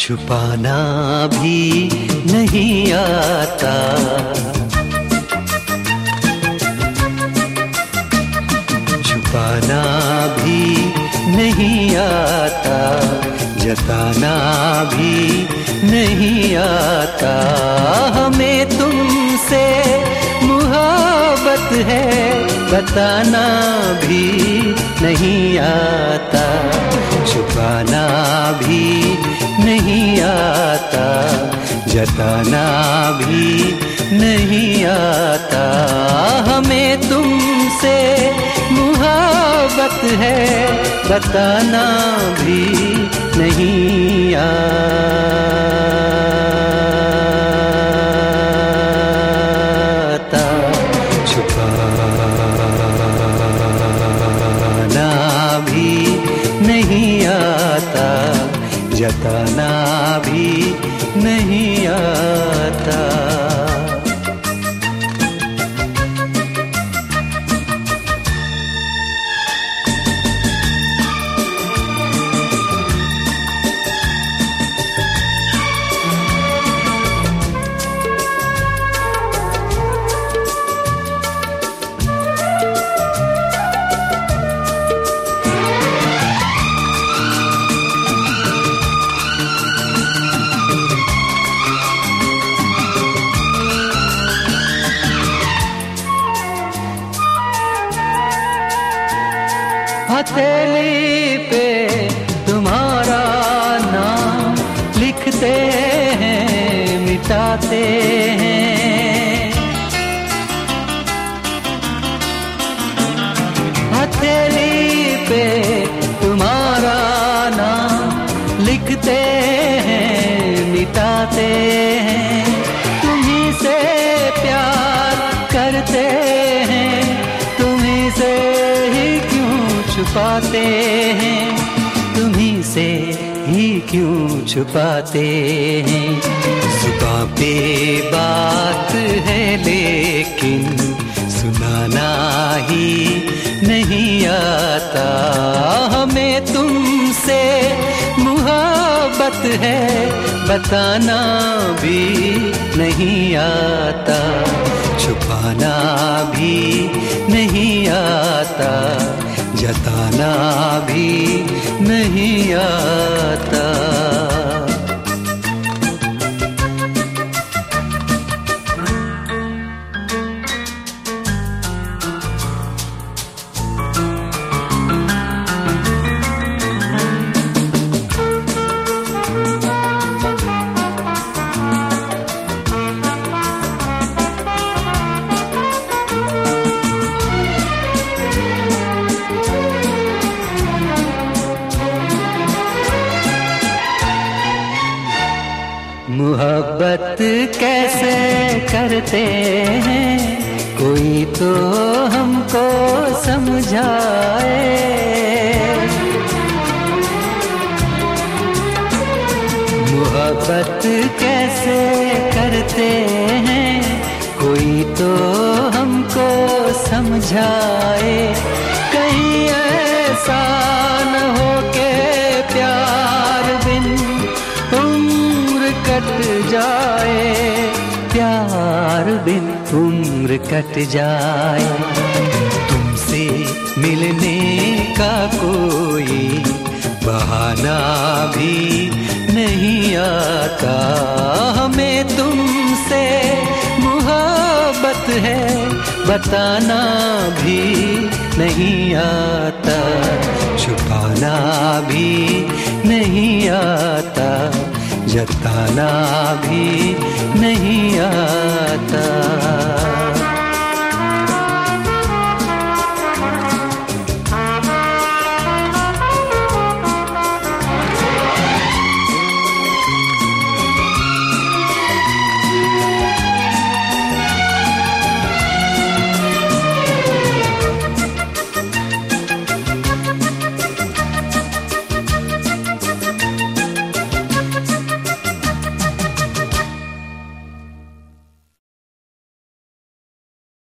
छुपाना भी नहीं आता, छुपाना भी नहीं आता, जताना भी नहीं आता। हमें तुमसे मोहब्बत है, बताना भी नहीं आता, छुपाना भी नहीं आता, जताना भी नहीं आता। हमें तुमसे मोहब्बत है, बताना भी नहीं आता, छुपाना भी नहीं आता, जताना भी नहीं आता। हथेली पे तुम्हारा नाम लिखते हैं, मिटाते हैं। हथेली पे तुम्हारा नाम लिखते हैं, मिटाते हैं। तुम्हीं से प्यार करते हैं, तुम्हीं से ही छुपाते हैं, तुम्हीं से ही क्यों छुपाते हैं। जुबां पे बात है लेकिन सुनाना ही नहीं आता। हमें तुमसे मोहब्बत है, बताना भी नहीं आता, छुपाना भी नहीं आता, जताना भी नहीं आता। मोहब्बत कैसे करते हैं, कोई तो हमको समझाए। मोहब्बत कैसे करते हैं, कोई तो हमको समझाए। कहीं ऐसा न हो के प्यार बिन कट जाए, प्यार बिन उम्र कट जाए। तुमसे मिलने का कोई बहाना भी नहीं आता। हमें तुमसे मोहब्बत है, बताना भी नहीं आता, छुपाना भी नहीं आता, जताना भी नहीं आता।